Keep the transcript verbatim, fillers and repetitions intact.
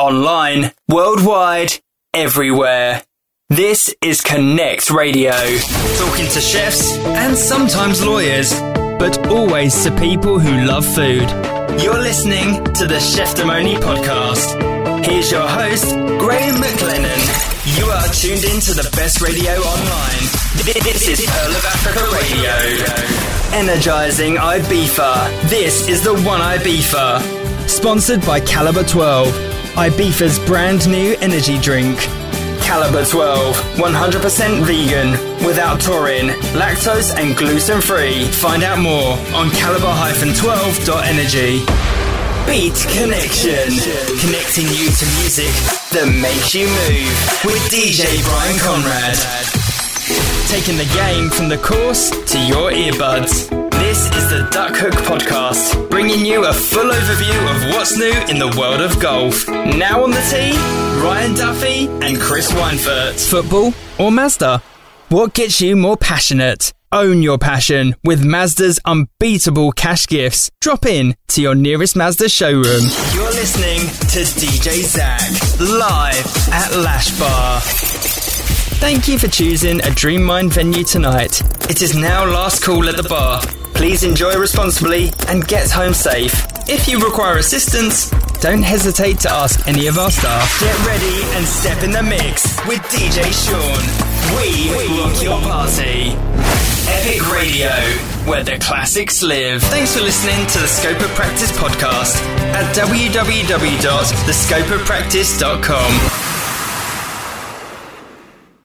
online, worldwide, everywhere. This is Connect Radio. Talking to chefs and sometimes lawyers, but always to people who love food. You're listening to the Cheftimony podcast. Here's your host, Graham McLennan. You are tuned in to the best radio online. This is Pearl of Africa Radio. Energising Ibiza. This is the one Ibiza. Sponsored by Calibre twelve, Ibiza's brand new energy drink. Calibre twelve, one hundred percent vegan, without taurine, lactose and gluten free. Find out more on calibre twelve dot energy. Beat Connection, connecting you to music that makes you move with D J Brian Conrad. Taking the game from the course to your earbuds. This is the Duck Hook Podcast, bringing you a full overview of what's new in the world of golf. Now on the tee, Ryan Duffy and Chris Weinfurt. Football or Mazda? What gets you more passionate? Own your passion with Mazda's unbeatable cash gifts. Drop in to your nearest Mazda showroom. You're listening to D J Zach, live at Lash Bar. Thank you for choosing a Dreammind venue tonight. It is now last call at the bar. Please enjoy responsibly and get home safe. If you require assistance, don't hesitate to ask any of our staff. Get ready and step in the mix with D J Sean. We rock your party. Epic Radio, where the classics live. Thanks for listening to the Scope of Practice podcast at w w w dot the scope of practice dot com.